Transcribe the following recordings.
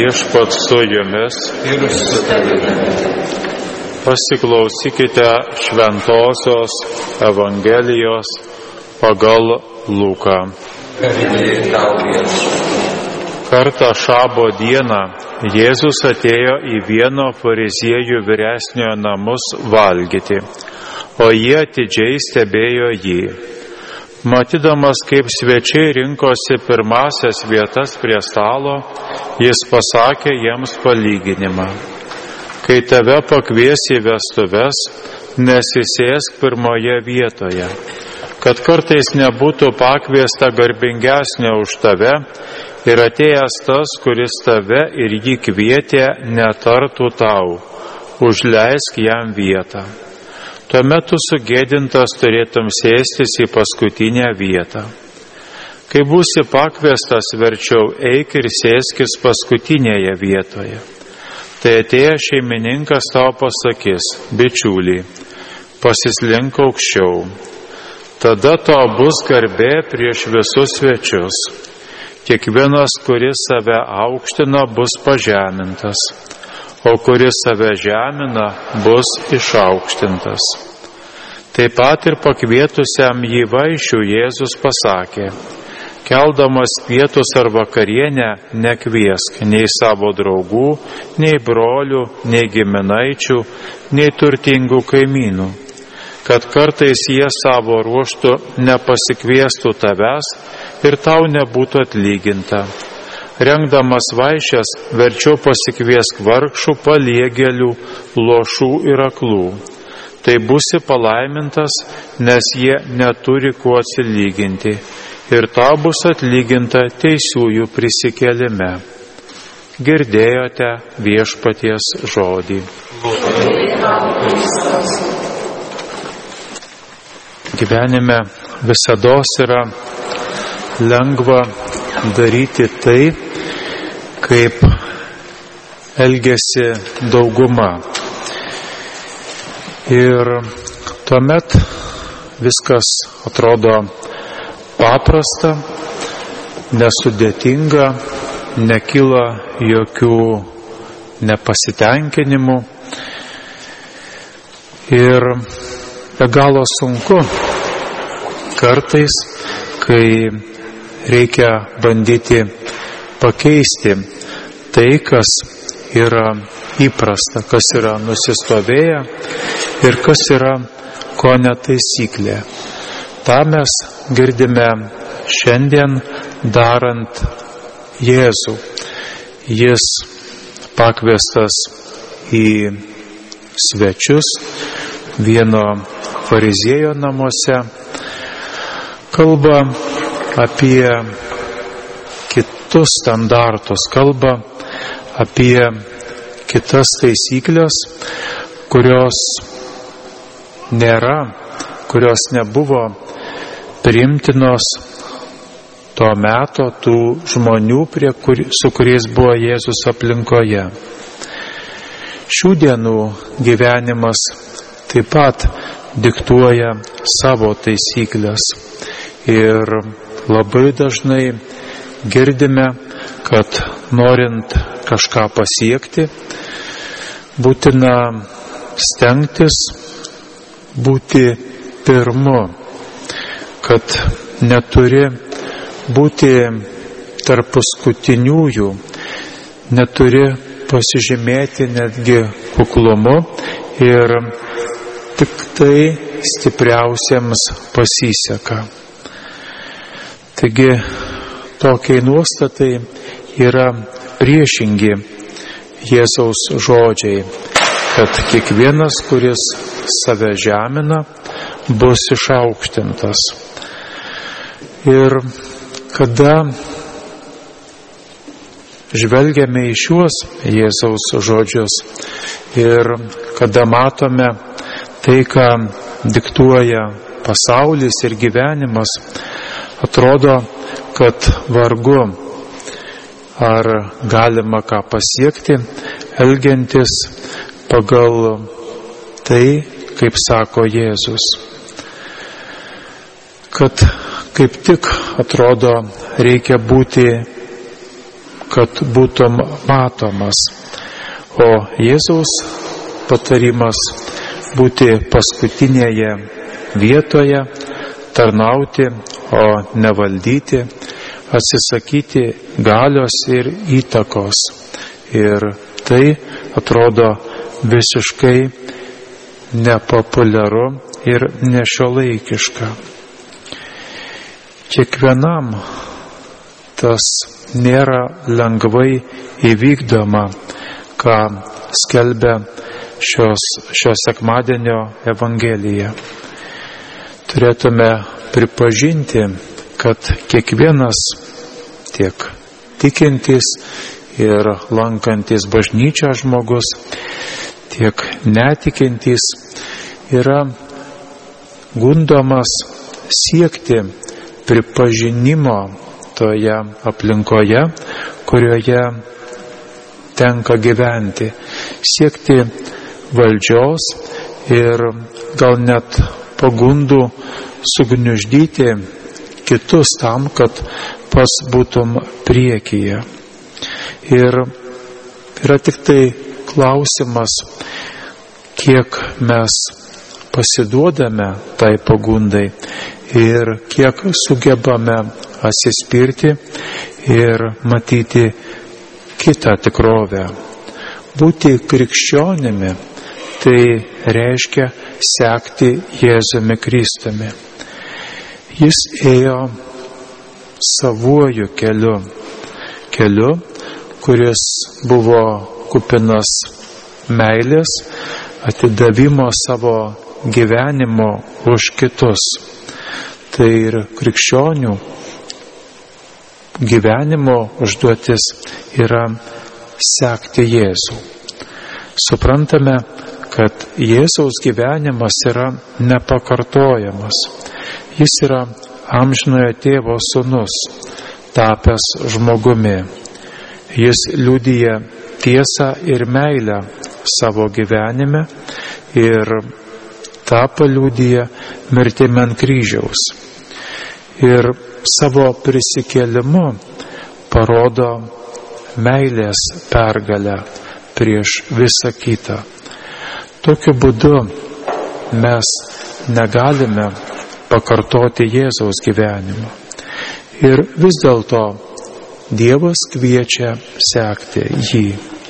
Viešpats su jumis. Ir su tavimi. Pasiklausykite Šventosios Evangelijos pagal Luką. Garbė tau, Viešpatie. Kartą šabo dieną Jėzus atėjo į vieno fariziejų vyresniojo namus valgyti, o jie atidžiai stebėjo jį. Matydamas, kaip svečiai rinkosi pirmasias vietas prie stalo, jis pasakė jiems palyginimą. Kai tave pakvies į vestuves, nesisėsk pirmoje vietoje, kad kartais nebūtų pakviesta garbingesnio už tave ir atėjęs tas, kuris tave ir jį kvietė, netartų tau, užleisk jam vietą. Tuomet tu sugėdintas turėtum sėstis į paskutinę vietą. Kai būsi pakviestas, verčiau eik ir sėskis paskutinėje vietoje. Tai atėjęs šeimininkas tau pasakys: bičiulį, pasislink aukščiau. Tada tau bus garbė prieš visus svečius. Kiekvienas, kuris save aukština, bus pažemintas, o kuris save žemina, bus išaukštintas. Taip pat ir pakvietusiam jį vaišių Jėzus pasakė: keldamas pietus ar vakarienę, nekviesk nei savo draugų, nei brolių, nei giminaičių, nei turtingų kaimynų, kad kartais jie savo ruožtu nepasikviestų tavęs ir tau nebūtų atlyginta. Rengdamas vaišes, verčiau pasikviesk vargšų, paliegėlių, luošų ir aklų. Tai būsi palaimintas, nes jie neturi kuo atsilyginti, ir tau bus atlyginta teisiųjų prisikėlime. Girdėjote Viešpaties žodį. Gyvenime visados yra lengva daryti tai, kaip elgiasi dauguma. Ir tuomet viskas atrodo paprasta, nesudėtinga, nekyla jokių nepasitenkinimų. Ir be galo sunku kartais, kai reikia bandyti pakeisti tai, kas yra įprasta, kas yra nusistovėję ir kas yra ko netaisyklė. Ta mes girdime šiandien darant Jėzų. Jis pakviestas į svečius vieno fariziejo namuose, kalba apie kitus standartus, kalba apie kitas taisyklės, kurios nėra, kurios nebuvo priimtinos to meto tų žmonių, su kuriais buvo Jėzus aplinkoje. Šių dienų gyvenimas taip pat diktuoja savo taisyklės. Ir labai dažnai girdime, kad norint kažką pasiekti, būtina stengtis būti pirmu, kad neturi būti tarp paskutiniųjų, neturi pasižymėti netgi kuklumu ir tik tai stipriausiems pasiseka. Taigi tokiai nuostatai yra priešingi Jėzaus žodžiai, kad kiekvienas, kuris save žemina, bus išaukštintas. Ir kada žvelgiame į šiuos Jėzaus žodžius ir kada matome tai, ką diktuoja pasaulis ir gyvenimas, atrodo, kad vargu ar galima ką pasiekti, elgiantis pagal tai, kaip sako Jėzus. Kad kaip tik atrodo reikia būti kad būtum matomas. O Jėzaus patarimas būti paskutinėje vietoje, tarnauti, o ne valdyti, atsisakyti galios ir įtakos. Ir tai atrodo visiškai nepopuliaru ir nešiuolaikiška. Kiekvienam tas nėra lengvai įvykdoma, ką skelbia šio sekmadienio Evangelija. Turėtume pripažinti, kad kiekvienas tiek tikintis ir lankantis bažnyčią žmogus, tiek netikintis yra gundomas siekti pripažinimo toje aplinkoje, kurioje tenka gyventi, siekti valdžios ir gal net pagundų sugniuždyti kitus tam, kad pas būtum priekyje. Ir yra tik tai klausimas, kiek mes pasiduodame tai pagundai ir kiek sugebame atsispirti ir matyti kitą tikrovę. Būti krikščionimi tai reiškia sekti Jėzumi Kristumi. Jis ėjo savuoju keliu, kuris buvo kupinas meilės, atidavimo savo gyvenimo už kitus. Tai ir krikščionių gyvenimo užduotis yra sekti Jėzų. Suprantame, kad Jėzaus gyvenimas yra nepakartojamas. Jis yra amžinojo tėvo sūnus, tapęs žmogumi. Jis liudija tiesą ir meilę savo gyvenime ir tą paliudija mirtimi ant kryžiaus. Ir savo prisikėlimu parodo meilės pergalę prieš visą kitą. Tokiu būdu mes negalime pakartoti Jėzaus gyvenimo. Ir vis dėlto Dievas kviečia sekti jį.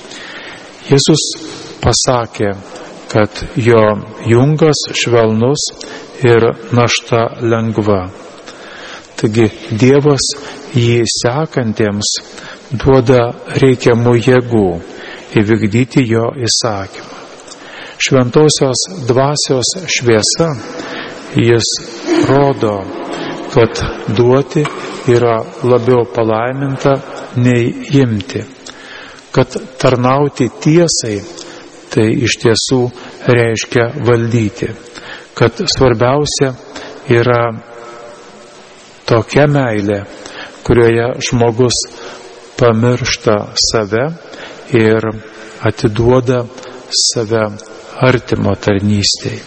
Jėzus pasakė, kad jo jungas švelnus ir našta lengva. Taigi Dievas jį sekantiems duoda reikiamų jėgų įvykdyti jo įsakymą. Šventosios dvasios šviesa jis rodo, kad duoti yra labiau palaiminta nei imti, kad tarnauti tiesai tai iš tiesų reiškia valdyti, kad svarbiausia yra tokia meilė, kurioje žmogus pamiršta save ir atiduoda save artimo tarnystei.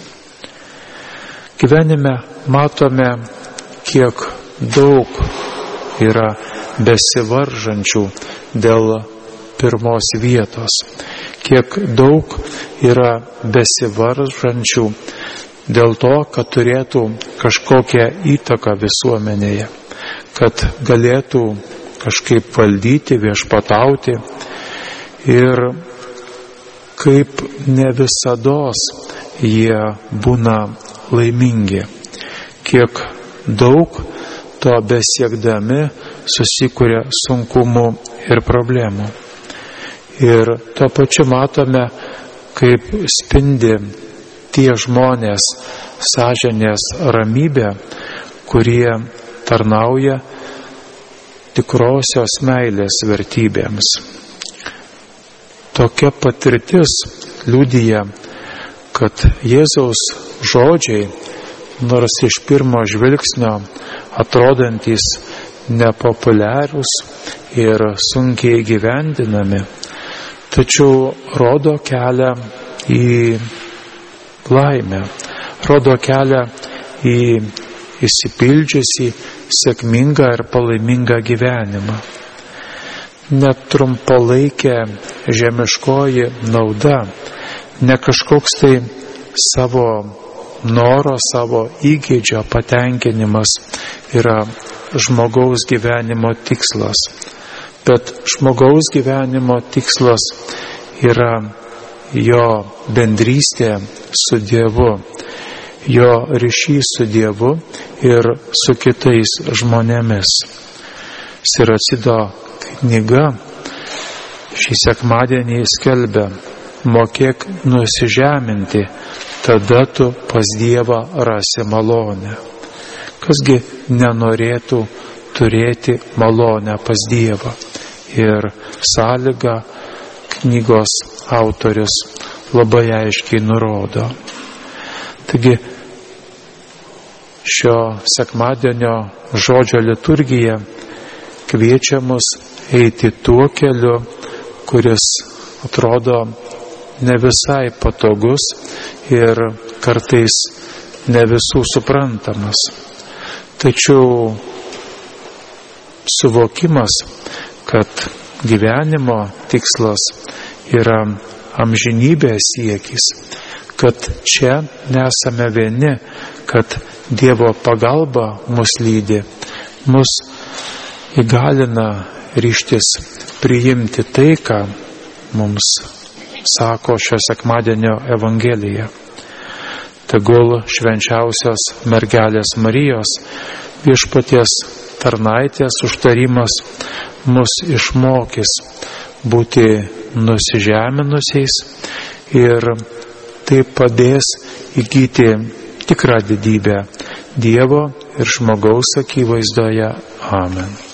Gyvenime matome, kiek daug yra besivaržančių dėl pirmos vietos, kiek daug yra besivaržančių dėl to, kad turėtų kažkokią įtaką visuomenėje, kad galėtų kažkaip valdyti, viešpatauti ir kaip ne visados jie būna laimingi, kiek daug to besiekdami susikuria sunkumų ir problemų. Ir tuo pačiu matome, kaip spindi tie žmonės sąžinės ramybė, kurie tarnauja tikrosios meilės vertybėms. Tokia patirtis liudija, kad Jėzaus žodžiai, nors iš pirmo žvilgsnio atrodantis nepopuliarūs ir sunkiai įgyvendinami, tačiau rodo kelią į laimę, rodo kelią į išsipildžiusį, sėkmingą ir palaimingą gyvenimą. netrumpalaikė žemiškoji nauda, ne kažkoks tai savo noro, savo įgeidžio patenkinimas yra žmogaus gyvenimo tikslas. Bet žmogaus gyvenimo tikslas yra jo bendrystė su Dievu, jo ryšys su Dievu ir su kitais žmonėmis. Siracido knyga šį sekmadienį skelbia: mokėk nusižeminti, tada tu pas Dievą rasi malonę. Kasgi nenorėtų turėti malonę pas Dievą? Ir sąlygą knygos autorius labai aiškiai nurodo. Taigi šio sekmadienio žodžio liturgija kviečia mus eiti tuo keliu, kuris atrodo ne visai patogus ir kartais ne visų suprantamas. Tačiau suvokimas, kad gyvenimo tikslas yra amžinybės siekis, kad čia nesame vieni, kad Dievo pagalba mus lydi, mus įgalina ryžtis priimti tai, ką mums sako šio sekmadienio Evangelija. Tegul švenčiausios mergelės Marijos, Viešpaties tarnaitės užtarimas mus išmokys būti nusižeminusiais ir tai padės įgyti tikrą didybę Dievo ir žmogaus akivaizdoje. Amen.